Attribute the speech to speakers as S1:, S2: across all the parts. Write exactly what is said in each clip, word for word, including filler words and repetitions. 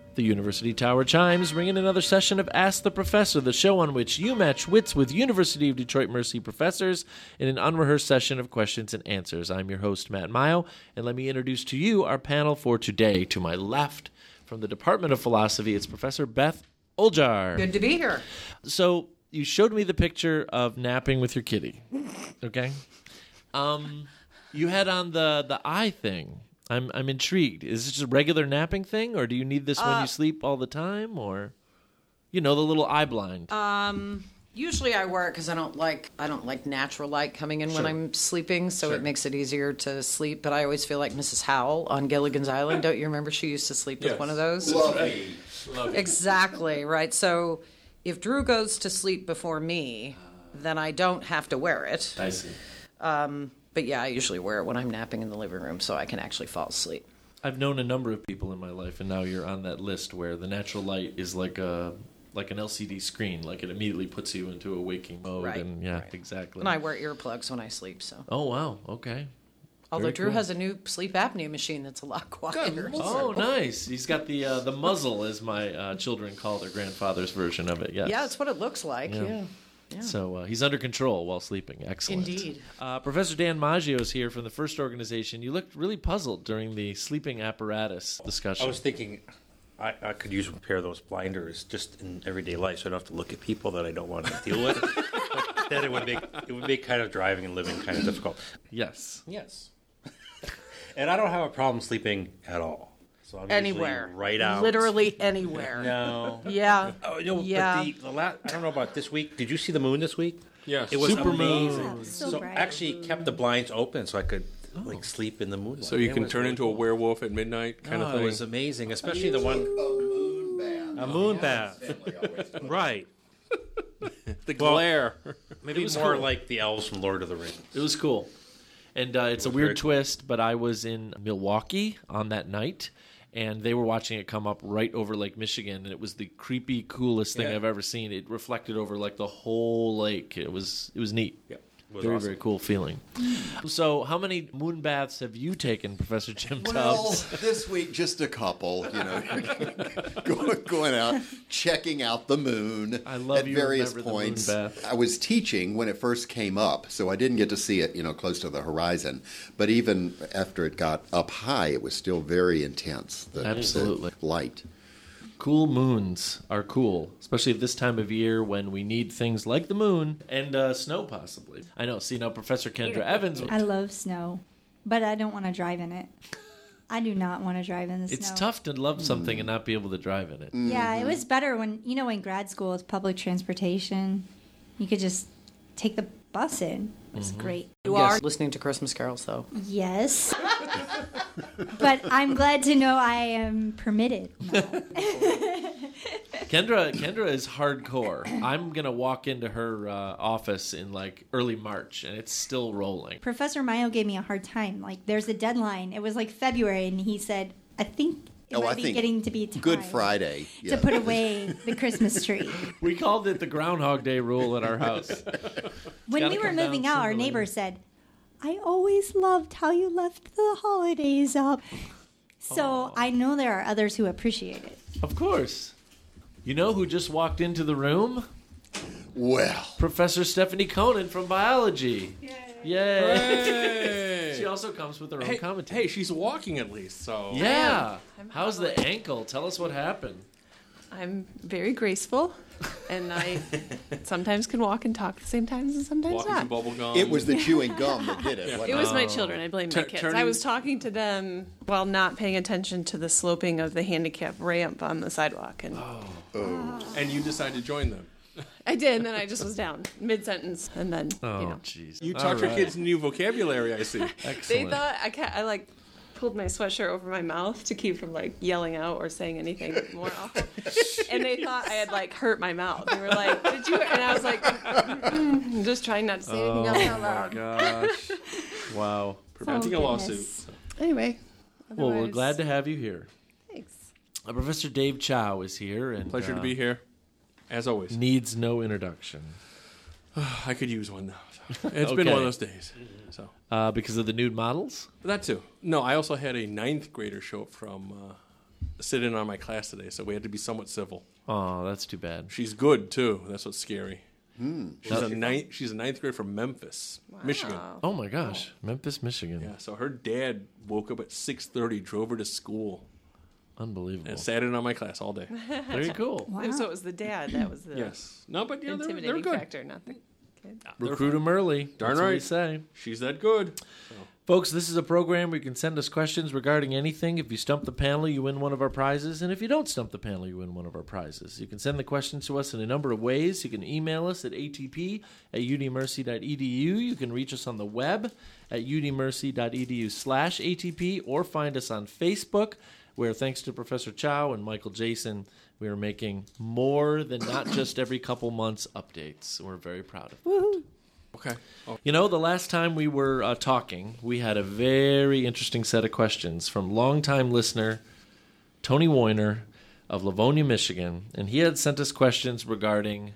S1: The University Tower chimes ring in another session of Ask the Professor, the show on which you match wits with University of Detroit Mercy professors in an unrehearsed session of questions and answers. I'm your host, Matt Mayo, and let me introduce to you our panel for today. To my left, from the Department of Philosophy, it's Professor Beth Oljar.
S2: Good to be here.
S1: So you showed me the picture of napping with your kitty, okay? Um, you had on the, the eye thing. I'm I'm intrigued. Is this just a regular napping thing, or do you need this uh, when you sleep all the time, or, you know, the little eye blind?
S2: Um, usually I wear it because I don't like I don't like natural light coming in sure. when I'm sleeping, so sure. it makes it easier to sleep. But I always feel like Missus Howell on Gilligan's Island. Don't you remember she used to sleep yes. with one of those?
S3: Lovely. Lovely.
S2: Exactly right. So if Drew goes to sleep before me, then I don't have to wear it.
S1: I see.
S2: Um, But yeah, I usually wear it when I'm napping in the living room so I can actually fall asleep.
S1: I've known a number of people in my life, and now you're on that list where the natural light is like a like an L C D screen, like it immediately puts you into a waking mode.
S2: Right.
S1: And yeah,
S2: right.
S1: exactly.
S2: And I wear earplugs when I sleep. So.
S1: Oh wow, okay.
S2: Although
S1: Very
S2: Drew
S1: cool.
S2: has a new sleep apnea machine that's a lot quieter.
S1: Oh, nice. He's got the uh, the muzzle, as my uh, children call their grandfather's version of it. Yes.
S2: Yeah, that's what it looks like. Yeah. yeah. Yeah.
S1: So uh, he's under control while sleeping. Excellent.
S2: Indeed.
S1: Uh, Professor Dan Maggio is here from the FIRST organization. You looked really puzzled during the sleeping apparatus discussion.
S3: I was thinking I, I could use a pair of those blinders just in everyday life so I don't have to look at people that I don't want to deal with. But then it would make it would make kind of driving and living kind of difficult.
S1: Yes.
S3: Yes. And I don't have a problem sleeping at all. So I'm
S2: anywhere,
S3: right out,
S2: literally anywhere.
S3: No,
S2: yeah,
S3: oh, no,
S2: yeah.
S3: But the, the last, I don't know about this week. Did you see the moon this week?
S4: Yes,
S3: it was
S1: Super
S3: amazing.
S1: moon.
S3: So, so actually, kept the blinds open so I could oh. like sleep in the moonlight.
S4: So you
S3: it
S4: can turn
S3: really
S4: into
S3: cool.
S4: a werewolf at midnight, kind
S3: oh,
S4: of thing.
S3: It was amazing, especially the one. A moon bath. A moon bath. Right.
S4: The glare.
S3: Well, maybe more
S1: cool.
S3: like the elves from Lord of the Rings.
S1: It was cool, and uh, it's
S3: it
S1: a weird
S3: cool.
S1: twist. But I was in Milwaukee on that night. And they were watching it come up right over Lake Michigan, and it was the creepy, coolest thing
S3: yeah.
S1: I've ever seen. It reflected over like the whole lake. It was it was neat.
S3: Yeah, it was
S1: very
S3: awesome.
S1: very cool feeling. So, how many moon baths have you taken, Professor Jim
S5: Well,
S1: Tubbs?
S5: this week just a couple. You know, going, going out, checking out the moon.
S1: I love
S5: at
S1: you
S5: various
S1: remember
S5: points.
S1: the moon bath.
S5: I was teaching when it first came up, so I didn't get to see it, you know, close to the horizon. But even after it got up high, it was still very intense. The,
S1: Absolutely,
S5: the light.
S1: Cool moons are cool, especially at this time of year when we need things like the moon and uh, snow, possibly. I know. See, now Professor Kendra Evans.
S6: I love snow, but I don't want to drive in it. I do not want to drive in the
S1: It's
S6: snow.
S1: It's tough to love something mm. and not be able to drive in it.
S6: Mm-hmm. Yeah, it was better when, you know, in grad school, it's public transportation. You could just take the bus in. It was mm-hmm. great.
S2: You are listening to Christmas carols, though.
S6: Yes. But I'm glad to know I am permitted. No.
S1: Kendra Kendra is hardcore. I'm going to walk into her uh, office in like early March, and it's still rolling.
S6: Professor Mayo gave me a hard time. Like, there's a deadline. It was like February, and he said, I think it
S5: oh,
S6: might
S5: I
S6: be
S5: think
S6: getting to be time
S5: Good Friday.
S6: Yeah. to put away the Christmas tree.
S1: We called it the Groundhog Day rule at our house.
S6: When we were moving out, our neighbor said, I always loved how you left the holidays up. So
S1: Aww.
S6: I know there are others who appreciate it.
S1: Of course. You know who just walked into the room?
S5: Well.
S1: Professor Stephanie Conan from biology.
S4: Yay.
S1: Yay.
S4: Hey.
S1: She also comes with her own
S4: hey,
S1: commentary.
S4: Hey, she's walking at least, so.
S1: Yeah.
S7: I'm
S1: How's the ankle? Tell us what happened.
S7: I'm very graceful, and I sometimes can walk and talk at the same time, and sometimes
S4: Walking
S7: not.
S4: some bubble gum.
S5: It was the chewing gum that did it.
S4: Yeah.
S5: wasn't
S7: It was my
S1: Oh.
S7: children. I blame
S4: Tur-
S7: my kids.
S4: turning-
S7: I was talking to them while not paying attention to the sloping of the handicap ramp on the sidewalk, and
S5: Oh.
S4: And you decided to join them.
S7: I did, and then I just was down mid-sentence, and then,
S1: Oh,
S7: you know.
S1: jeez.
S4: You
S1: All
S4: taught your
S1: right.
S4: kids new vocabulary, I see.
S1: Excellent.
S7: They thought, I, ca I like, pulled my sweatshirt over my mouth to keep from, like, yelling out or saying anything more awful. And they thought I had, like, hurt my mouth. They were like, did you? And I was like, mm, just trying not to say anything else out loud.
S1: Oh, my gosh. Wow.
S4: Preventing
S6: Oh,
S4: a lawsuit.
S6: goodness.
S7: Anyway.
S1: Well, we're
S7: otherwise-
S1: glad to have you here.
S7: Thanks.
S1: Uh, Professor Dave Chow is here. and
S4: Pleasure
S1: uh,
S4: to be here, as always.
S1: Needs no introduction.
S4: I could use one now. So. It's
S1: Okay.
S4: been one of those days. So
S1: Uh, because of the nude models?
S4: That too. No, I also had a ninth grader show up from uh, sit in on my class today, so we had to be somewhat civil.
S1: Oh, that's too bad.
S4: She's good too. That's what's scary.
S5: Hmm.
S4: She's a ninth. She's a ninth grade from Memphis, Michigan.
S1: Oh my gosh, Memphis, Michigan.
S4: Yeah. So her dad woke up at six thirty, drove her to school,
S1: Unbelievable.
S4: and sat in on my class all day.
S1: Very cool.
S6: Wow.
S7: So it was the dad that was the
S4: Yes. No, but yeah, they're, they're
S7: intimidating
S4: good.
S7: factor, not the kid.
S1: Recruit them early.
S4: Darn
S1: That's what we
S4: right.
S1: say.
S4: She's that good.
S1: Folks, this is a program where you can send us questions regarding anything. If you stump the panel, you win one of our prizes. And if you don't stump the panel, you win one of our prizes. You can send the questions to us in a number of ways. You can email us at atp at udmercy.edu. You can reach us on the web at udmercy.edu slash atp or find us on Facebook, where thanks to Professor Chow and Michael Jason, we are making more than not just every couple months updates. We're very proud of it.
S4: Okay. Oh,
S1: You know, the last time we were uh, talking, we had a very interesting set of questions from longtime listener Tony Woyner of Livonia, Michigan, and he had sent us questions regarding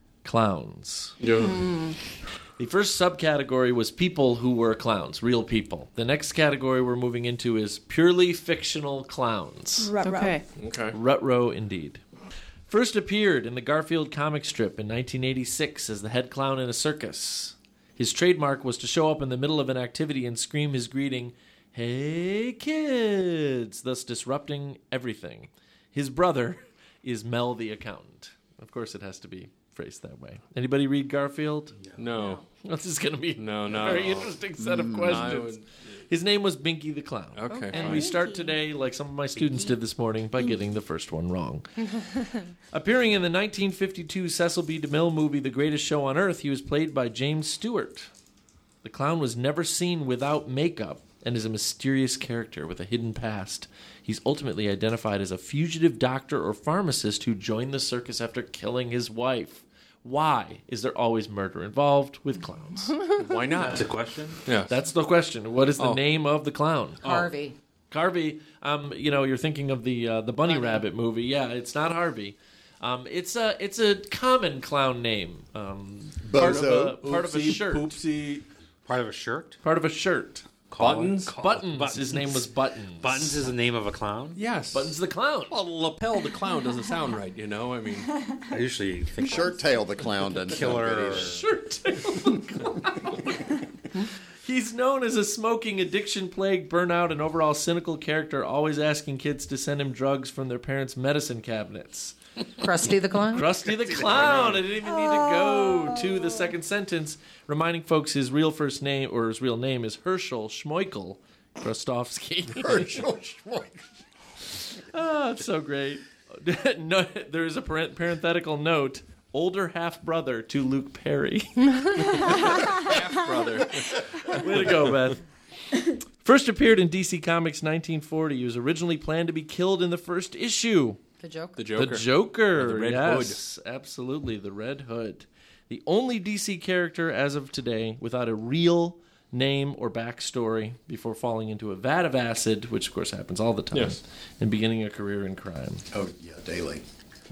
S1: clowns.
S4: yeah.
S1: The first subcategory was people who were clowns, real people. The next category we're moving into is purely fictional clowns.
S6: Ruh-roh.
S7: Okay.
S4: Okay.
S1: Rut-row indeed. First appeared in the Garfield comic strip in nineteen eighty-six as the head clown in a circus. His trademark was to show up in the middle of an activity and scream his greeting, "Hey kids," thus disrupting everything. His brother is Mel the accountant. Of course it has to be phrased that way. Anybody read Garfield?
S4: No.
S1: This is going to be
S4: No,
S1: a
S4: no.
S1: very interesting set of
S4: I
S1: questions.
S4: would-
S1: His name was Binky the Clown.
S4: Okay.
S1: And
S4: fine.
S1: we start today, like some of my students did this morning, by getting the first one wrong. Appearing in the nineteen fifty-two Cecil B. DeMille movie The Greatest Show on Earth, he was played by James Stewart. The clown was never seen without makeup and is a mysterious character with a hidden past. He's ultimately identified as a fugitive doctor or pharmacist who joined the circus after killing his wife. Why is there always murder involved with clowns?
S4: Why not?
S3: That's a question.
S4: Yeah.
S1: That's the question. What is the
S4: Oh.
S1: name of the clown?
S2: Harvey.
S1: Harvey, um, you know, you're thinking of the uh, the Bunny, Rabbit movie. Yeah, it's not Harvey. Um, it's a it's a common clown name. Um, part of a
S5: Bozo.
S1: part of a
S4: Oopsie,
S1: shirt.
S4: Poopsie.
S3: Part of a shirt.
S1: Part of a shirt.
S4: Buttons?
S1: Buttons. His name was Buttons.
S3: Buttons is the name of a clown.
S4: Yes.
S1: Buttons the clown.
S4: Well, lapel the clown doesn't sound right, you know? I mean,
S3: I usually think
S5: Shirt tail the clown doesn't sound
S3: Killer.
S5: good either.
S1: Shirt tail clown. He's known as a smoking, addiction-plagued, burnout, and overall cynical character, always asking kids to send him drugs from their parents' medicine cabinets.
S2: Krusty the Clown.
S1: Krusty the Clown. I didn't even need to go to the second sentence, reminding folks his real first name, or his real name, is Herschel Schmoikel Krostowski.
S5: Herschel Schmoikel.
S1: Oh, it's so great. No, there is a parent- parenthetical note. Older half-brother to Luke Perry.
S4: half brother.
S1: Way to go, Beth. First appeared in D C Comics nineteen forty. He was originally planned to be killed in the first issue.
S2: The Joker.
S4: The Joker.
S1: The Joker.
S4: The Red
S1: yes, absolutely. The Red Hood. The only D C character as of today without a real name or backstory before falling into a vat of acid, which of course happens all the time,
S4: Yes.
S1: and beginning a career in crime.
S5: Oh, yeah, daily.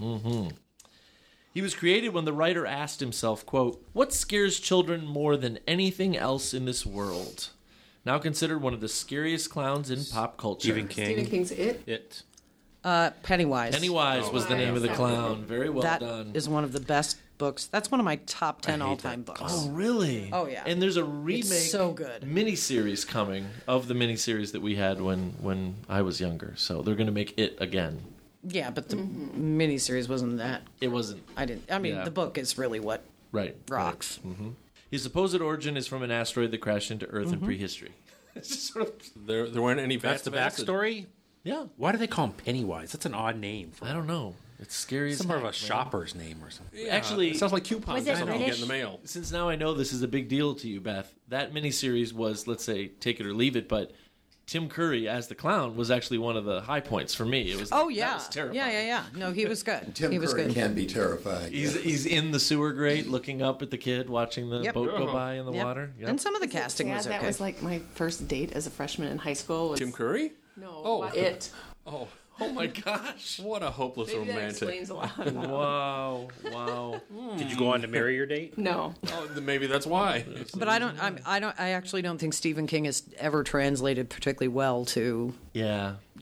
S1: He was created when the writer asked himself, quote, "What scares children more than anything else in this world?" Now considered one of the scariest clowns in pop culture.
S3: Stephen King.
S7: Stephen King's It.
S3: It.
S2: Uh, Pennywise.
S1: Pennywise was the name of the clown. Very well
S2: That
S1: done.
S2: is one of the best books. That's one of my top ten
S3: I hate
S2: all-time
S3: that
S2: books.
S1: Oh, really?
S2: Oh, yeah.
S1: And there's a remake,
S2: so good.
S1: miniseries coming of the miniseries that we had when when I was younger. So they're going to make it again.
S2: Yeah, but the miniseries wasn't that.
S1: It wasn't
S2: I didn't. I mean,
S1: Yeah.
S2: the book is really what
S1: right.
S2: rocks.
S1: Right. His supposed origin is from an asteroid that crashed into Earth in prehistory. It's just sort of
S4: There, there weren't any
S3: That's
S4: vats
S3: the
S4: of acid.
S3: backstory.
S1: yeah.
S3: Why do they call him Pennywise? That's an odd name. For
S1: I don't know. It's scary. as
S3: Some more of
S1: heck,
S3: a
S1: man.
S3: shopper's name or something.
S4: Yeah,
S1: Actually-
S4: it sounds like coupons.
S6: Was it
S4: or something you get in
S6: British?
S4: the mail.
S1: Since now I know this is a big deal to you, Beth, that miniseries was, let's say, take it or leave it, but Tim Curry as the clown was actually one of the high points for me. It was
S2: Oh
S1: that
S2: yeah,
S1: was terrifying.
S2: yeah, yeah, yeah. No, he was good.
S5: Tim
S2: he was
S5: Curry
S2: good.
S5: can be terrifying.
S1: He's he's in the sewer grate, looking up at the kid, watching the
S2: Yep.
S1: boat go by in the
S2: Yep.
S1: water. Yep.
S2: And some of the casting
S7: Yeah,
S2: was
S7: that
S2: okay.
S7: was like my first date as a freshman in high school. Was,
S4: Tim Curry?
S7: No.
S4: Oh.
S7: It.
S4: Oh,
S1: Oh my gosh!
S4: what a hopeless
S7: Maybe that
S4: romantic.
S7: explains a lot. About
S1: Wow! Wow!
S3: Did you go on to marry your date?
S7: No.
S4: Oh, then maybe that's why.
S2: But I don't. I'm, I don't. I actually don't think Stephen King is ever translated particularly well to
S1: Yeah.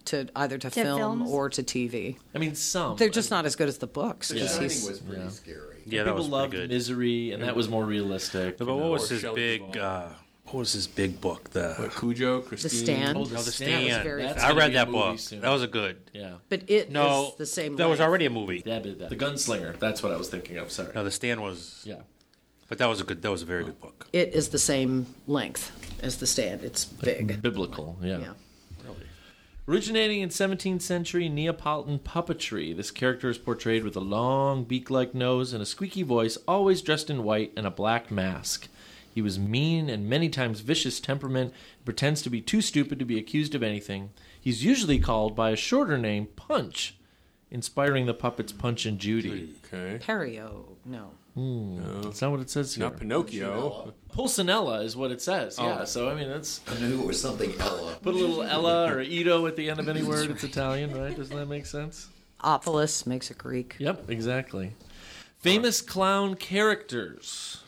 S2: to either to,
S6: To
S2: film
S6: films?
S2: or to T V.
S1: I mean, some.
S2: They're just not as good as the books.
S5: The
S2: 'cause
S5: Shining
S2: he's-
S5: was pretty
S1: yeah.
S5: scary.
S3: Yeah, that
S1: People
S3: was
S1: loved
S3: pretty good.
S1: Misery, and that was more realistic.
S3: But
S1: you
S3: what
S1: know.
S3: was his
S4: Shelley
S3: big?
S4: Duvall.
S3: Uh, what was his big book? The
S4: What, Cujo, Christine.
S2: Stand.
S1: Oh,
S3: No, the
S1: Stand was
S3: Stand.
S2: very
S1: That's
S3: I
S1: gonna
S3: read
S1: be a
S3: that
S1: movie
S3: book.
S1: soon.
S3: That was a good.
S1: Yeah.
S2: But it
S3: No,
S2: is the same.
S3: that was
S2: length.
S3: already a movie.
S1: Yeah, but that- the Gunslinger. That's what I was thinking of. Sorry.
S3: No, the Stand was.
S1: Yeah.
S3: But that was a good. That was a very good book.
S2: It is the same length as the Stand. It's big.
S1: Biblical. Yeah.
S2: Yeah.
S1: Originating in seventeenth century Neapolitan puppetry, this character is portrayed with a long beak-like nose and a squeaky voice, always dressed in white and a black mask. He was mean and many times vicious temperament, and pretends to be too stupid to be accused of anything. He's usually called by a shorter name, Punch, inspiring the puppets Punch and Judy.
S4: Okay.
S2: Perio. No.
S1: That's not what it says here.
S4: Not Pinocchio.
S1: Pulcinella is what it says. Yeah, so I mean, that's
S5: I knew it was something Ella.
S1: put a little Ella or Ito at the end of any word. It's Italian, right? Doesn't that make sense?
S2: Opolis makes it Greek.
S1: Yep, exactly. Famous clown characters.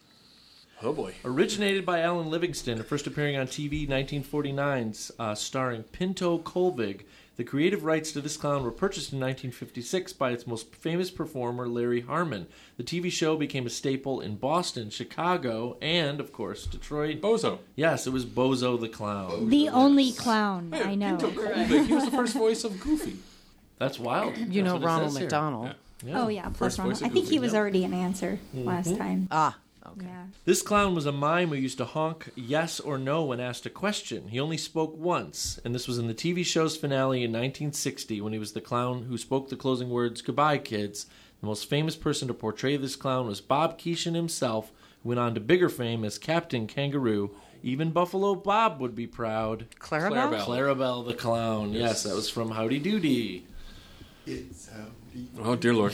S4: Oh boy.
S1: Originated by Alan Livingston, first appearing on T V nineteen forty-nine, uh, starring Pinto Colvig. The creative rights to this clown were purchased in nineteen fifty-six by its most famous performer, Larry Harmon. The T V show became a staple in Boston, Chicago, and, of course, Detroit.
S4: Bozo.
S1: Yes, it was Bozo the Clown.
S6: The only clown
S4: Hey,
S6: I know.
S4: Pinto Colvig, he was the first voice of Goofy.
S1: That's wild.
S2: You
S1: That's
S2: know
S1: what it
S2: Ronald
S1: says here.
S2: McDonald.
S1: Yeah.
S6: Oh yeah, plus
S4: First
S6: Ronald.
S4: voice of
S6: I think he
S4: Goofy,
S6: was
S4: yep.
S6: already an answer last time.
S2: Ah. Okay.
S6: Yeah.
S1: This clown was a mime who used to honk yes or no when asked a question. He only spoke once, and this was in the T V show's finale in nineteen sixty when he was the clown who spoke the closing words, "Goodbye, kids." The most famous person to portray this clown was Bob Keeshan himself, who went on to bigger fame as Captain Kangaroo. Even Buffalo Bob would be proud.
S2: Clarabelle?
S4: Clarabelle.
S1: Clarabelle the Clown. Yes, that was from Howdy Doody.
S5: It's howdy.
S4: Oh dear Lord.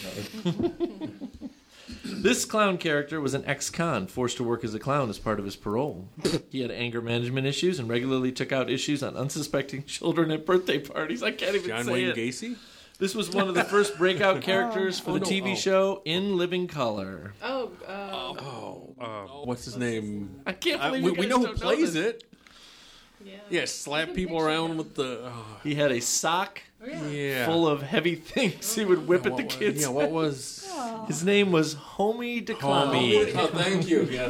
S1: This clown character was an ex-con, forced to work as a clown as part of his parole. He had anger management issues and regularly took out issues on unsuspecting children at birthday parties. I can't even
S4: John
S1: say
S4: Wayne
S1: it.
S4: Gacy.
S1: This was one of the first breakout characters for
S4: Oh,
S1: the
S4: no.
S1: T V
S4: Oh.
S1: show In Living Color.
S7: Oh, uh,
S4: Oh, uh, what's his name?
S1: I can't
S4: I,
S1: believe
S4: we
S1: you
S4: we
S1: guys
S4: know who
S1: don't know
S4: plays
S1: this.
S4: it.
S7: yeah.
S4: Yeah, slap people around with the. Oh,
S1: He had a sock
S4: yeah.
S1: full of heavy things he would whip
S4: Yeah,
S1: at the
S4: what-
S1: kids.
S4: Yeah, what was?
S1: His name was Homie the Clown.
S4: Homie. Oh, thank you. Yes.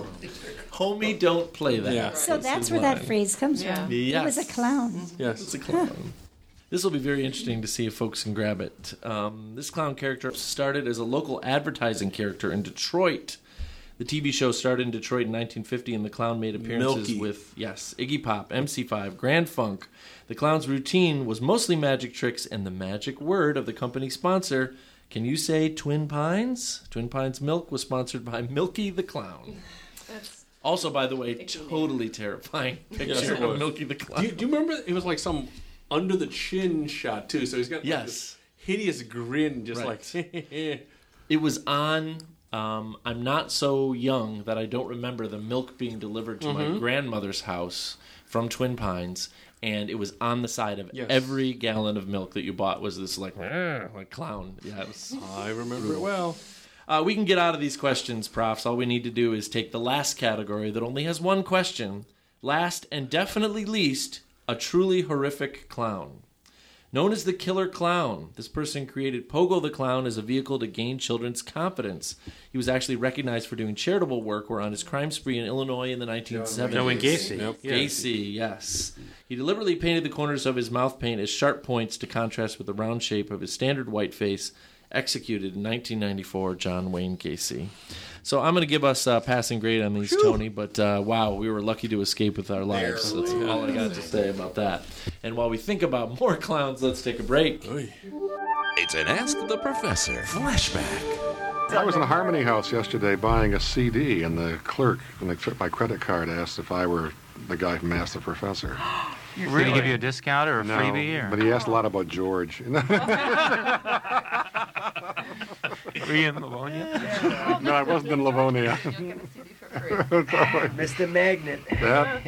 S1: Homie, don't play that.
S4: Yeah.
S6: So that's where that phrase comes
S7: Yeah.
S6: from. He was a
S1: Yes.
S6: clown.
S4: Yes.
S1: It's a clown. This will be very interesting to see if folks can grab it. Um, this clown character started as a local advertising character in Detroit. The T V show started in Detroit in nineteen fifty, and the clown made appearances
S4: Milky.
S1: with, yes, Iggy Pop, M C five, Grand Funk. The clown's routine was mostly magic tricks and the magic word of the company sponsor. Can you say Twin Pines? Twin Pines Milk was sponsored by Milky the Clown.
S7: That's
S1: Also, by the way, totally terrifying picture
S4: Yes, it
S1: of
S4: was.
S1: Milky the Clown.
S4: Do you, do you remember? It was like some under the chin shot too. So he's got like,
S1: Yes.
S4: this hideous grin, just
S1: Right.
S4: like.
S1: It was on. Um, I'm not so young that I don't remember the milk being delivered to
S4: Mm-hmm.
S1: my grandmother's house from Twin Pines, and it was on the side of
S4: Yes.
S1: every gallon of milk that you bought was this like like clown. Yeah, it was,
S4: I remember it well.
S1: uh, we can get out of these questions, profs. All we need to do is take the last category that only has one question. Last and definitely least, a truly horrific clown. Known as the Killer Clown, this person created Pogo the Clown as a vehicle to gain children's confidence. He was actually recognized for doing charitable work or on his crime spree in Illinois in the nineteen seventies.
S3: Joe and Gacy.
S4: Yep.
S3: Yeah.
S1: Gacy, yes. He deliberately painted the corners of his mouth paint as sharp points to contrast with the round shape of his standard white face. Executed in nineteen ninety-four, John Wayne Gacy. So I'm going to give us a passing grade on these, Tony, but uh, wow, we were lucky to escape with our lives. That's all I got to say about that. And while we think about more clowns, let's take a break.
S4: Oy.
S8: It's an Ask the Professor flashback.
S9: I was in a Harmony House yesterday buying a C D, and the clerk, when they took my credit card, asked if I were the guy from Ask the Professor.
S10: Did he give you a discount or a
S9: No,
S10: freebie? Or?
S9: but he asked a lot about George.
S10: Were you in Livonia?
S9: No, I wasn't in Livonia.
S11: Mister Magnet.
S9: That.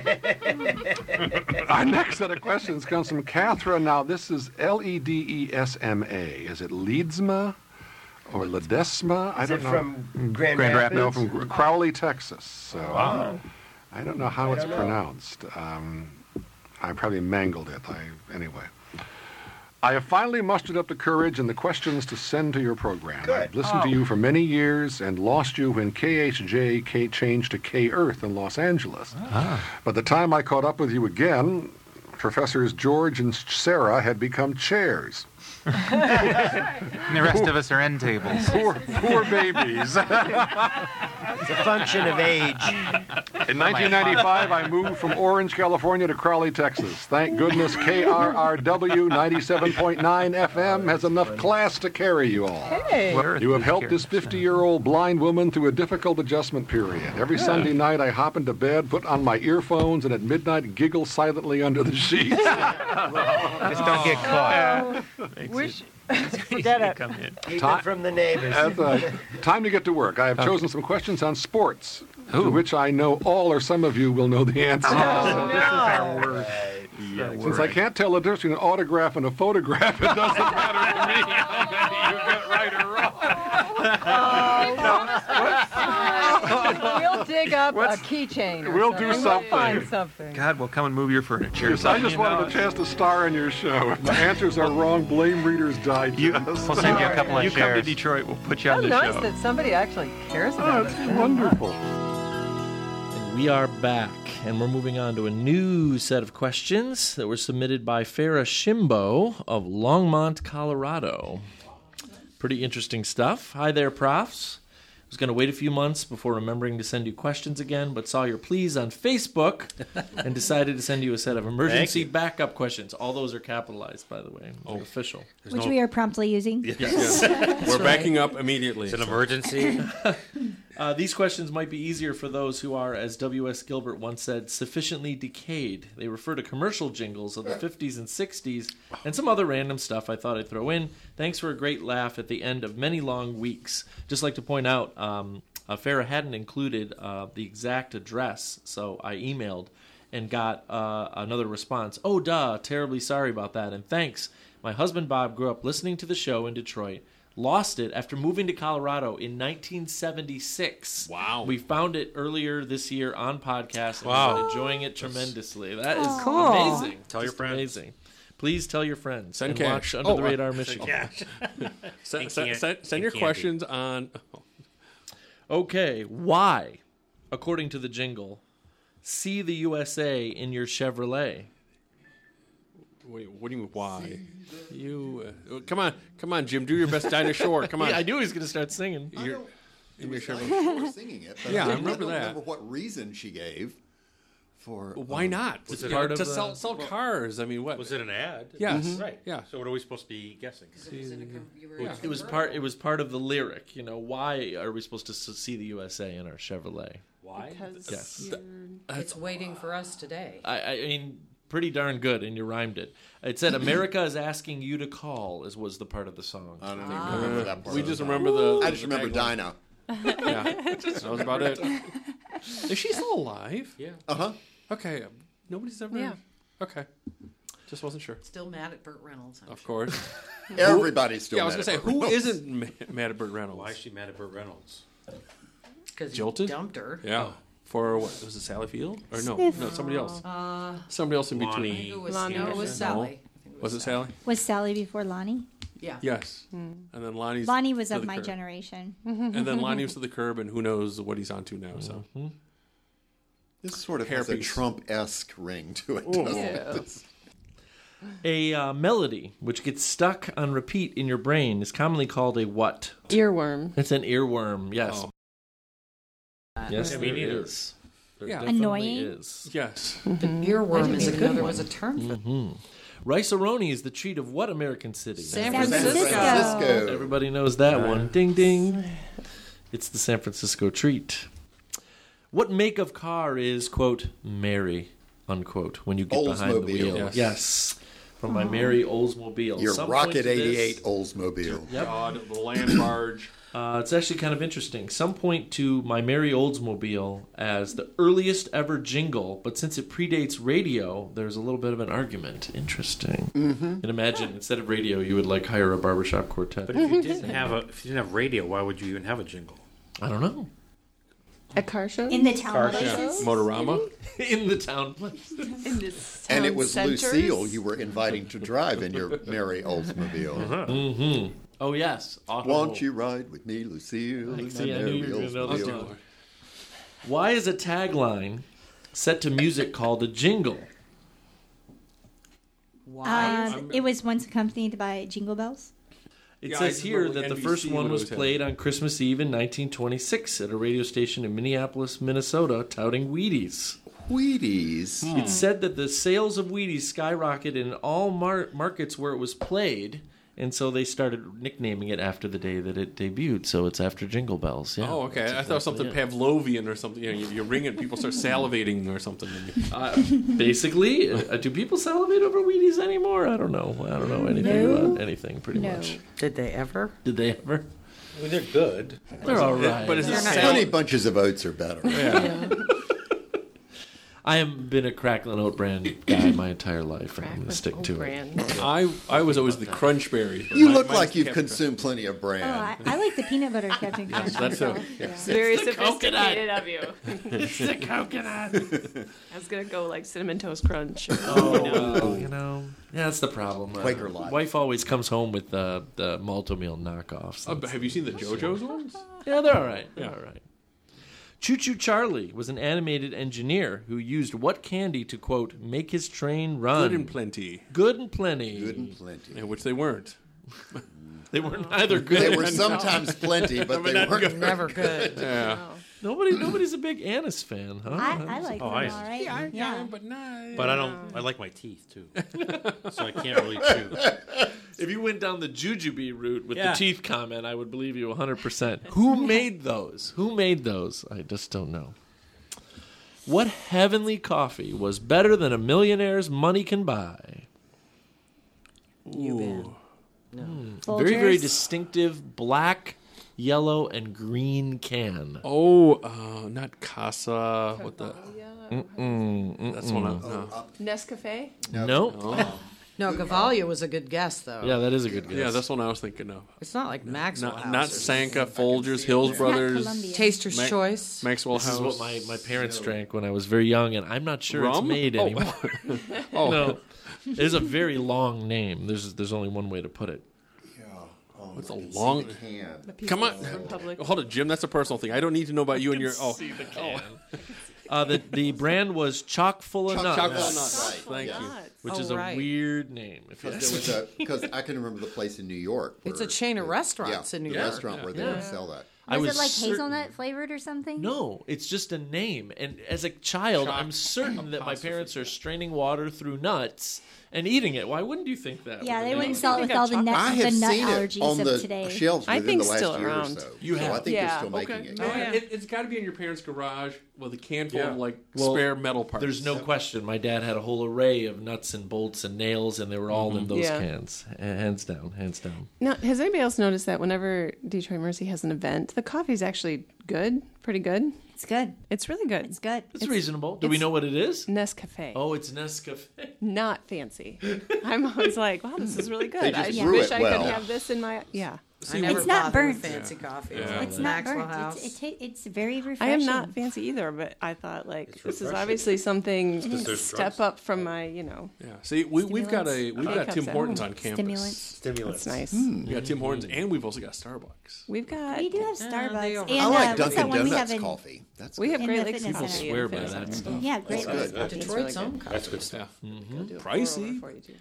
S9: Our next set of questions comes from Catherine. Now, this is L E D E S M A. Is it Leedsma or Ledesma? I
S11: Is
S9: don't
S11: it
S9: know.
S11: from Grand,
S10: Grand
S11: Rapids?
S9: No, from Crowley, Texas. So
S10: Wow.
S9: I don't know how
S11: I
S9: it's
S11: don't know.
S9: pronounced. Um, I probably mangled it. I, anyway. I have finally mustered up the courage and the questions to send to your program.
S11: Good.
S9: I've listened
S11: Oh.
S9: to you for many years and lost you when K H J K changed to K Earth in Los Angeles.
S10: Ah.
S9: By the time I caught up with you again, Professors George and Sarah had become chairs.
S10: And the rest of us are end tables.
S9: Poor, poor babies.
S11: It's a function of age.
S9: In nineteen ninety-five, I moved from Orange, California to Crowley, Texas. Thank goodness K R R W ninety-seven point nine F M has enough class to carry you all.
S12: Hey.
S9: You have helped this fifty-year-old blind woman through a difficult adjustment period. Every Sunday night, I hop into bed, put on my earphones, and at midnight giggle silently under the sheets.
S11: Just don't get caught.
S12: Wish. Forget it.
S10: Come in.
S11: Keep
S9: Ti-
S11: it from the neighbors.
S9: That's right. Time to get to work. I have chosen some questions on sports, to which I know all or some of you will know the answer.
S10: So this is our worst.
S9: Since I can't tell the difference between an autograph and a photograph, it doesn't matter to me how many you get right or wrong.
S12: We'll dig up
S9: What's-
S12: a keychain. or
S9: we'll do
S12: something.
S9: something.
S12: We'll find something.
S10: God, we'll come and move your furniture.
S9: Yes, I just wanted a chance to star in your show. If my answers are wrong, blame Reader's Digest.
S10: You, we'll send you a couple of
S9: You
S10: shares.
S9: come to
S10: Detroit, we'll put you
S12: How
S10: on the
S12: nice
S10: show.
S12: that somebody actually cares
S9: Oh,
S12: about
S9: it's
S12: it.
S9: wonderful.
S1: And we are back, and we're moving on to a new set of questions that were submitted by Farah Shimbo of Longmont, Colorado. Pretty interesting stuff. Hi there, profs. I was going to wait a few months before remembering to send you questions again, but saw your pleas on Facebook and decided to send you a set of emergency backup questions. All those are capitalized, by the way. They're official.
S6: Which we are promptly using.
S4: Yes. We're backing up immediately.
S3: It's an emergency.
S1: Uh, these questions might be easier for those who are, as W S Gilbert once said, sufficiently decayed. They refer to commercial jingles of the fifties and sixties and some other random stuff I thought I'd throw in. Thanks for a great laugh at the end of many long weeks. Just like to point out, um, uh, Farah hadn't included uh, the exact address, so I emailed and got uh, another response. Oh, duh, terribly sorry about that, and thanks. My husband Bob grew up listening to the show in Detroit. Lost it after moving to Colorado in nineteen seventy-six.
S4: Wow.
S1: We found it earlier this year on podcast, and
S3: Wow.
S1: we've been enjoying it tremendously. That is
S12: Cool.
S1: amazing.
S3: Tell your
S1: Just
S3: friends.
S1: Amazing. Please tell your friends.
S4: Send
S1: and
S4: cash.
S1: watch Under
S4: Oh,
S1: the
S4: uh,
S1: Radar Michigan.
S4: Send,
S3: And
S4: send,
S3: can't-
S4: send, send
S3: and
S4: your
S3: candy.
S4: questions on. Oh,
S1: Okay, why, according to the jingle, see the U S A in your Chevrolet?
S4: wait, what do you mean? Why? You uh, come on, come on, Jim. Do your best Dinah Shore. Come on.
S1: Yeah, I knew he was going to start singing.
S5: I
S4: You're-
S5: don't,
S4: in your
S5: it was
S4: Chevrolet.
S5: Dinah Shore singing it. But
S4: Yeah, I
S5: I,
S4: remember
S5: don't
S4: that.
S5: remember what reason she gave for.
S4: Why
S5: um,
S4: not?
S1: Was
S4: to
S1: it part of
S4: to
S1: the-
S4: sell, sell cars. I mean, what?
S3: Was it an ad?
S4: Yes.
S1: Mm-hmm.
S3: Right.
S4: Yeah.
S3: So what are we supposed to be guessing?
S1: It was part. It was part of the lyric. You know, why are we supposed to s- see the U S A in our Chevrolet?
S3: Why?
S12: Because
S1: Yes.
S12: you're-
S2: It's waiting for us today.
S1: I, I mean, pretty darn good, and you rhymed it. It said, "America is asking you to call," is was the part of the song.
S5: I don't even remember that part.
S4: We
S5: of
S4: just
S5: the song.
S4: remember the.
S5: I just
S4: the
S5: remember
S4: tagline.
S5: Dinah.
S4: Yeah, that was about it. Is she still alive?
S3: Yeah.
S5: Uh huh.
S4: Okay. Nobody's ever.
S12: Yeah.
S4: Okay. Just wasn't sure.
S2: Still mad at Burt Reynolds. I'm
S4: Of
S2: sure.
S4: course.
S5: Everybody's still.
S4: Yeah, I was
S5: mad
S4: gonna say
S5: at Burt
S4: who
S5: Reynolds.
S4: isn't ma- mad at Burt Reynolds?
S3: Why is she mad at Burt Reynolds?
S2: Because he
S4: Jilted?
S2: dumped her.
S4: Yeah. For what was it? Sally Field or no?
S6: Sniff.
S4: No, somebody else.
S2: Uh,
S4: Somebody else in
S3: Lonnie.
S4: between.
S2: I think it was,
S12: Lonnie
S2: no, it was
S12: Anderson.
S2: Sally.
S4: No.
S2: I think
S4: Was it Sally?
S6: Was Sally before Lonnie?
S2: Yeah.
S4: Yes. And then Lonnie's.
S6: Lonnie was
S4: to
S6: of
S4: the
S6: my
S4: curb.
S6: generation.
S4: And then Lonnie was to the curb, and who knows what he's onto now? So
S5: This sort of has a
S4: Hairpiece.
S5: Trump-esque ring to it. doesn't it? It's-
S1: A uh, melody which gets stuck on repeat in your brain is commonly called a what?
S12: Earworm.
S1: It's an earworm. Yes.
S4: Oh.
S1: Yes,
S3: Yeah,
S1: there
S3: me neither.
S1: is. There
S4: Yeah.
S1: definitely
S6: Annoying?
S1: is.
S4: yes.
S2: Earworm is a
S12: even
S2: good
S12: know there
S2: one.
S12: was a term for
S1: Mm-hmm. Rice-A-Roni is the treat of what American city?
S2: San
S6: San
S2: Francisco.
S6: Francisco.
S1: Everybody knows that one. Ding, ding. It's the San Francisco treat. What make of car is, quote, Mary, unquote, when you get behind the
S5: Oldsmobile.
S1: wheel?
S4: Yes.
S1: Yes. From my Mary Oldsmobile.
S5: Your
S1: Some point
S5: Rocket
S1: to this-
S5: eighty-eight Oldsmobile.
S1: Yep.
S4: God, the land barge.
S1: Uh, it's actually kind of interesting. Some point to My Merry Oldsmobile as the earliest ever jingle, but since it predates radio, there's a little bit of an argument. Interesting. Mm-hmm. And imagine, instead of radio, you would like hire a barbershop quartet.
S3: But if you didn't have a, if you didn't have radio, why would you even have a jingle?
S1: I don't know.
S7: At car shows?
S6: In the town
S3: Car
S6: places.
S4: Motorama.
S1: In the town place.
S7: In this
S5: And
S7: town
S5: it was
S7: centers?
S5: Lucille you were inviting to drive in your merry Oldsmobile.
S1: Uh-huh. Mm-hmm. Oh, yes. Auto-
S5: Won't you ride with me, Lucille? in
S1: See,
S5: my
S1: I knew you
S5: merry
S1: were going to know this
S5: Oldsmobile?
S1: one. Why is a tagline set to music called a jingle?
S2: Why?
S6: Uh, it was once accompanied by Jingle Bells.
S1: It
S4: Yeah,
S1: says
S4: I
S1: here
S4: remember
S1: that the
S4: N B C
S1: first one
S4: when it
S1: was
S4: was had-
S1: played on Christmas Eve in nineteen twenty-six at a radio station in Minneapolis, Minnesota, touting Wheaties.
S5: Wheaties.
S1: It said that the sales of Wheaties skyrocketed in all mar- markets where it was played, and so they started nicknaming it after the day that it debuted. So it's after Jingle Bells. Yeah.
S4: Oh, okay.
S1: That's
S4: I thought something
S1: exactly
S4: Pavlovian or something. You know, you, you ring it, people start salivating or something.
S1: it. Uh, basically, uh, do people salivate over Wheaties anymore? I don't know. I don't know anything
S6: No.
S1: about anything. Pretty
S6: No.
S1: much.
S2: Did they ever?
S1: Did they ever?
S3: I mean, they're good.
S1: They're all right.
S4: But is it
S5: Honey
S4: sal-
S5: bunches of oats are better.
S4: Yeah.
S1: I have been a Cracklin' Oat Brand guy my entire life, and I'm going to stick to it.
S7: Brand.
S4: I I was always the Crunch Berry.
S5: You
S4: My-
S5: look
S4: mine's
S5: like you've
S4: Captain
S5: consumed plenty of
S6: Oh,
S5: bran.
S6: I, I like the peanut butter Captain Crunch.
S4: that's
S6: myself.
S4: it.
S6: Yeah.
S7: Very
S1: the
S7: sophisticated of you.
S1: It's the coconut.
S7: I was gonna go like cinnamon toast crunch. Or,
S1: Oh, well, you know, yeah, that's the problem. Uh,
S5: Quaker Life.
S1: Wife always comes home with the the malto meal knockoffs.
S4: Oh, but have you seen the JoJo's ones?
S1: Yeah, they're all right. They're
S4: Yeah.
S1: all right. Choo Choo Charlie was an animated engineer who used what candy to, quote, make his train run?
S4: Good and plenty.
S1: Good and plenty.
S5: Good and plenty.
S4: Yeah, which they weren't.
S1: They were neither good
S5: They
S1: nor
S5: were sometimes plenty, but they
S4: not
S5: weren't.
S2: Never good.
S4: Yeah.
S1: Nobody, nobody's a big Anise fan, huh?
S6: I, I like
S3: Oh,
S6: them,
S3: I-
S6: all right.
S4: Yeah,
S6: Yeah.
S4: but not.
S3: But I don't. I like my teeth too, so I can't really chew.
S1: If you went down the Jujube route with
S3: Yeah.
S1: the teeth comment, I would believe you one hundred percent. Who made those? Who made those? I just don't know. What heavenly coffee was better than a millionaire's money can buy?
S2: You
S1: Very, very
S6: Folgers?
S1: distinctive black, yellow, and green can.
S4: Oh, uh, not Casa. What the?
S1: Mm-mm, mm-mm.
S4: That's one. I, no.
S7: Nescafe.
S1: No.
S4: Oh.
S2: No, Gavalia was a good guess, though.
S1: Yeah, that is a good guess.
S4: Yeah, that's one I was thinking of.
S2: It's not like Maxwell
S4: Not,
S2: House.
S4: not
S2: or
S4: Sanka, Folgers, Hills Brothers,
S6: Columbia.
S2: Taster's
S4: Ma-
S2: Choice.
S4: Maxwell
S1: This
S4: House.
S1: is what my, my parents drank when I was very young, and I'm not sure
S4: Rum?
S1: it's made
S4: Oh.
S1: anymore.
S4: Oh,
S1: No. It is a very long name. There's there's only one way to put it.
S4: What's a long?
S5: Can.
S4: Come on,
S7: Republic.
S4: hold it, Jim. That's a personal thing. I don't need to know about you and your. Oh, oh.
S1: Uh, the the brand was Chock full of nuts,
S4: Chock full of nuts. Thank you.
S1: which
S2: Oh,
S1: is a
S2: right.
S1: weird name. If you-
S5: Because I can remember the place in New York.
S2: It's
S5: where
S2: a chain of
S5: the-
S2: restaurants
S5: yeah,
S2: in New
S5: the
S2: York.
S5: restaurant where they
S1: Yeah.
S5: would sell that.
S1: I
S6: Was,
S1: was
S6: it like
S1: certain-
S6: hazelnut flavored or something?
S1: No, it's just a name. And as a child,
S4: Chock
S1: I'm certain that my parents are straining water through nuts and eating it. Why wouldn't you think that?
S6: Yeah,
S1: with
S6: they
S1: a
S6: wouldn't
S1: name?
S6: sell it with all the, nut,
S5: I
S6: the
S5: have
S6: nut
S5: seen it
S6: allergies
S5: on
S6: of
S5: the
S6: today.
S5: shelves
S7: I
S5: within
S7: think
S5: the last
S7: still
S5: year
S7: around.
S5: or so.
S1: You
S5: so
S1: have.
S5: I think
S7: Yeah.
S5: they're still
S4: Okay.
S5: making it.
S4: No,
S2: yeah.
S4: it, it's got to be in your parents' garage with a can full
S1: Yeah.
S4: of like
S1: Well,
S4: spare metal parts.
S1: There's no question. My dad had a whole array of nuts and bolts and nails, and they were all in those
S7: Yeah.
S1: cans. H- Hands down, hands down.
S7: Now, has anybody else noticed that whenever Detroit Mercy has an event, the coffee's actually good, pretty good?
S6: It's good.
S7: It's really good.
S6: It's good.
S1: It's, reasonable. Do we know what it is?
S7: Nescafe.
S1: Oh, it's Nescafe.
S7: Not fancy. I'm always like, wow, this is really
S5: They
S7: good.
S5: just
S7: I
S5: brew
S7: wish
S5: it
S7: I
S5: well.
S7: could have this in my yeah.
S2: I never
S6: It's not
S2: bother with
S6: burnt.
S2: fancy coffee.
S4: Yeah.
S6: It's
S2: Like
S6: not
S2: Maxwell
S6: burnt.
S2: House.
S6: It's, it, it's very
S7: I
S6: refreshing.
S7: am not fancy either, but I thought like
S3: It's
S7: this is
S3: refreshing.
S7: obviously something
S3: Because there's
S7: step
S3: drugs.
S7: up from my, you know.
S4: Yeah. See, we, we've got a we've got
S7: K-cups
S4: Tim
S7: at
S4: Hortons
S7: home.
S4: on campus.
S6: Stimulants.
S3: Stimulants.
S7: That's nice.
S4: We got Tim Hortons, and we've also got Starbucks.
S7: We've got
S6: We do have
S2: they
S6: Starbucks.
S2: over-
S6: and,
S5: I
S6: uh,
S5: like
S6: what's
S5: Dunkin'
S6: that one we
S5: Donuts
S6: have in,
S5: coffee. That's
S7: we
S5: good.
S7: have
S6: in
S7: Great
S6: the
S7: Lakes
S6: fitness
S7: coffee.
S6: center.
S7: in
S1: Swear by
S7: Fitness
S1: that
S7: Center.
S1: stuff.
S6: Yeah, great.
S5: That's good.
S6: Lakes.
S2: Detroit's own coffee.
S3: That's good stuff.
S4: Pricey.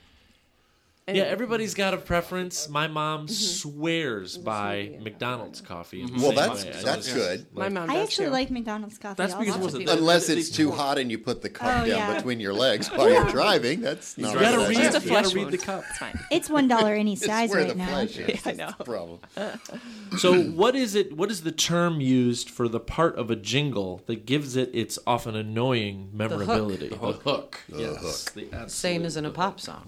S1: Yeah, everybody's got a preference. My mom swears by McDonald's coffee. in the
S5: Well,
S1: same
S5: that's
S1: way. I
S5: that's
S1: just-
S5: good.
S7: My mom
S6: I
S7: does
S6: actually
S7: too.
S6: like McDonald's coffee.
S4: That's because
S6: also.
S4: it was
S5: Unless
S4: they-
S5: it's
S4: they-
S5: too hot and you put the cup
S6: Oh,
S5: down
S6: yeah.
S5: between your legs while you're driving. That's not
S1: You gotta
S5: that's
S1: read,
S7: Just a
S1: you
S5: good.
S1: gotta
S7: flesh
S1: read
S7: wound.
S1: the cup.
S7: It's fine.
S6: It's one dollar any
S5: It's
S6: size
S5: where
S6: right
S5: the
S6: now.
S5: flesh is.
S7: I
S5: That's
S7: know.
S5: the problem.
S1: So, what is it? What is the term used for the part of a jingle that gives it its often annoying memorability? The hook. The hook. Yes. The absolute
S2: Same as in a
S1: hook.
S2: pop song.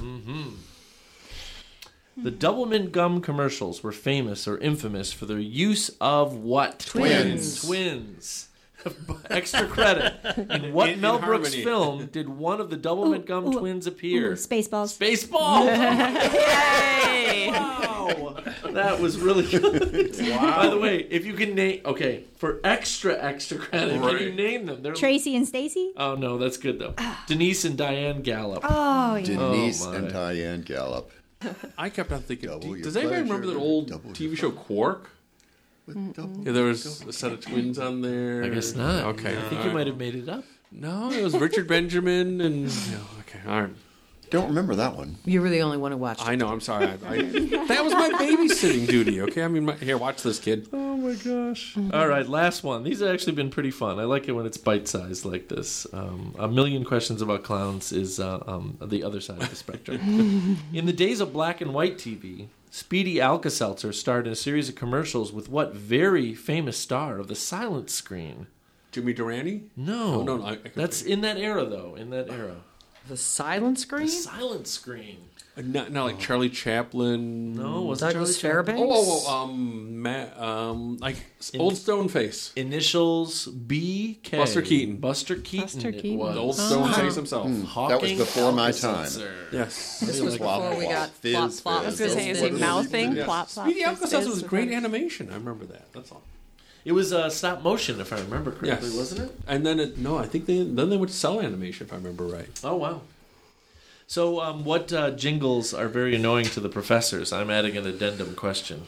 S1: The Doublemint gum commercials were famous or infamous for their use of what?
S2: Twins.
S1: Twins. extra credit. In what
S4: In-
S1: Mel
S4: in
S1: Brooks
S4: harmony.
S1: film did one of the Doublemint Gum
S6: ooh,
S1: twins appear?
S6: Ooh, Spaceballs.
S1: Spaceballs!
S7: Yay!
S1: Wow! That was really good. Wow. By the way, if you can name... Okay, for extra, extra credit,
S4: Right.
S1: can you name them? They're...
S6: Tracy and Stacy.
S1: Oh, no, that's good, though. Denise and Diane Gallup.
S6: Oh, yeah.
S5: Denise
S1: Oh, my.
S5: and Diane Gallup.
S4: I kept on thinking,
S5: Double
S4: do-
S5: your
S4: does anybody
S5: pleasure,
S4: remember that old
S5: double
S4: T V
S5: your
S4: show Quark?
S5: With double-
S4: Yeah, there was a set of twins on there.
S1: I guess not.
S4: Okay.
S1: I think you might have made it up.
S4: No, it was Richard Benjamin and. No, okay, all right.
S5: Don't remember that one.
S2: You were the only one who watched it.
S4: I know. I'm sorry. I, I, that was my babysitting duty. Okay, I mean, my, here, watch this, kid.
S1: Oh my gosh. All right, last one. These have actually been pretty fun. I like it when it's bite-sized like this. Um, a million questions about clowns is uh, um, the other side of the spectrum. In the days of black and white T V, Speedy Alka-Seltzer starred in a series of commercials with what very famous star of the silent screen?
S4: Jimmy Durante?
S1: No.
S4: Oh, no, no. I, I
S1: That's in that era, though. In that era.
S2: The silent screen?
S1: The silent screen.
S4: Not, not like Charlie Chaplin.
S1: No, was
S2: Douglas
S1: it Charlie Chaplin?
S2: Fairbanks?
S4: Oh, oh, um, Matt, um, like Old Stone Face.
S1: Initials B K.
S4: Buster Keaton.
S1: Buster Keaton.
S7: Buster
S1: it
S7: Keaton.
S1: was.
S4: The Old Stone Face himself.
S5: That was
S1: Hawking
S5: before my time.
S1: Alka-Seltzer.
S4: Yes.
S2: This was before we got
S5: Fizz,
S2: flop flop.
S7: I was going to say,
S5: Fizz.
S7: is it mouthing?
S5: Yes.
S7: Plop, plop.
S4: Speedy
S7: fizz,
S4: Alka-Seltzer was
S7: fizz,
S4: great
S7: with
S4: animation. I remember that. That's all.
S1: It was uh, stop motion, if I remember correctly,
S4: Yes.
S1: wasn't it?
S4: And then it, no, I think they then they went to cell animation, if I remember right.
S1: Oh, wow. So, um, what uh, jingles are very annoying to the professors? I'm adding an addendum question.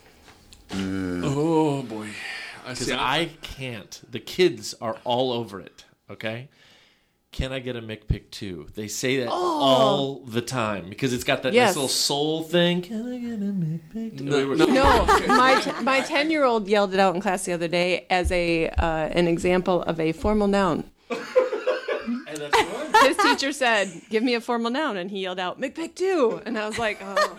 S4: Oh boy, I
S1: Because
S4: see.
S1: I can't. The kids are all over it, okay? Can I get a McPick too? They say that all the time because it's got that
S7: Yes.
S1: nice little soul thing. Can I get a McPick too?
S4: No, no.
S7: No, my t- my ten year old yelled it out in class the other day as a uh, an example of a formal noun.
S1: And that's what?
S7: His teacher said, "Give me a formal noun," and he yelled out, "McPick two," and I was like, "Oh."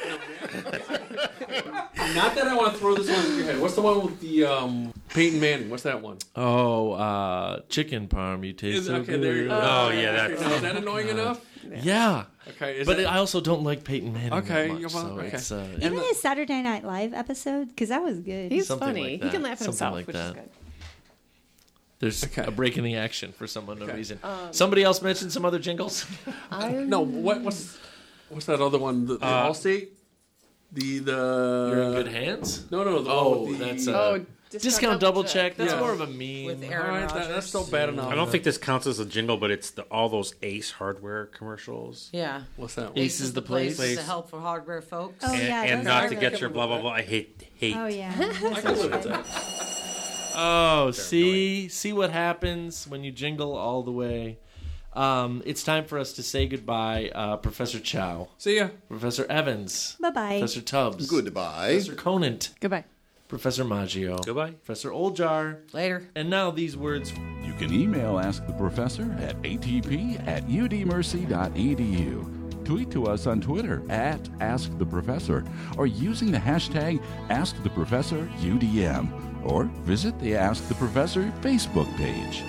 S4: Not that I want to throw this one in your head. What's the one with the um, Peyton Manning? What's that one?
S1: Oh, uh, chicken parm. You taste
S4: Is-
S1: so
S4: okay, there you
S1: good.
S4: go.
S3: Oh, yeah, that's-
S4: Now, is that annoying enough?
S1: Yeah.
S4: Okay, is
S1: but
S4: that-
S1: I also don't like Peyton Manning
S4: Okay,
S1: that much,
S4: well,
S1: so
S4: okay.
S1: it's uh,
S6: Even his Saturday Night Live episode, because that was good.
S7: He's
S1: Something
S7: funny.
S1: like
S7: he
S1: that.
S7: can laugh at
S1: Something
S7: himself,
S1: like
S7: which
S1: that.
S7: is good.
S1: there's
S4: Okay.
S1: a break in the action for some unknown
S4: Okay.
S1: reason.
S7: Um,
S1: Somebody else mentioned some other jingles.
S4: No, what, what's what's that other one? The, the
S3: Uh,
S4: Allstate? The the
S1: You're in good hands.
S4: No, no, the
S1: Oh,
S4: one with the,
S1: that's uh,
S7: Oh,
S1: discount,
S7: discount
S1: double
S7: double
S1: check.
S7: check.
S1: That's
S4: Yeah.
S1: more of a meme.
S2: With
S4: All
S2: Aaron
S4: right, that,
S2: Rodgers.
S4: that's still bad enough.
S3: I don't think this counts as a jingle, but it's the, all those Ace Hardware commercials.
S2: Yeah.
S4: What's that one?
S1: Ace is the place.
S2: to help for hardware folks.
S6: Oh,
S3: and
S6: yeah,
S3: and
S6: those
S3: not
S6: are
S3: to
S6: good.
S3: get your blah blah blah. I hate hate.
S6: Oh, yeah.
S4: I can live with that.
S1: Oh, see, see what happens when you jingle all the way. Um, it's time for us to say goodbye, uh, Professor Chow,
S4: See ya.
S1: Professor Evans,
S6: Bye-bye.
S1: Professor Tubbs,
S5: Goodbye.
S1: Professor Conant,
S7: Goodbye.
S1: Professor Maggio,
S3: Goodbye.
S1: Professor Oljar,
S2: Later.
S1: and now these words.
S13: You can email Ask the Professor at atp at udmercy.edu. Tweet to us on Twitter at Ask the Professor or using the hashtag AskTheProfessorUDM or visit the Ask the Professor Facebook page.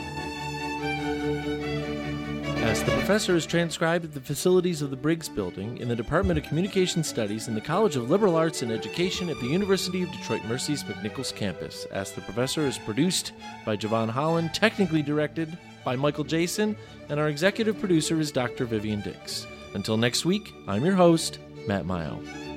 S1: Ask the Professor is transcribed at the facilities of the Briggs Building in the Department of Communication Studies in the College of Liberal Arts and Education at the University of Detroit Mercy's McNichols campus. Ask the Professor is produced by Javon Holland, technically directed by Michael Jason, and our executive producer is Doctor Vivian Dix. Until next week, I'm your host, Matt Mayo.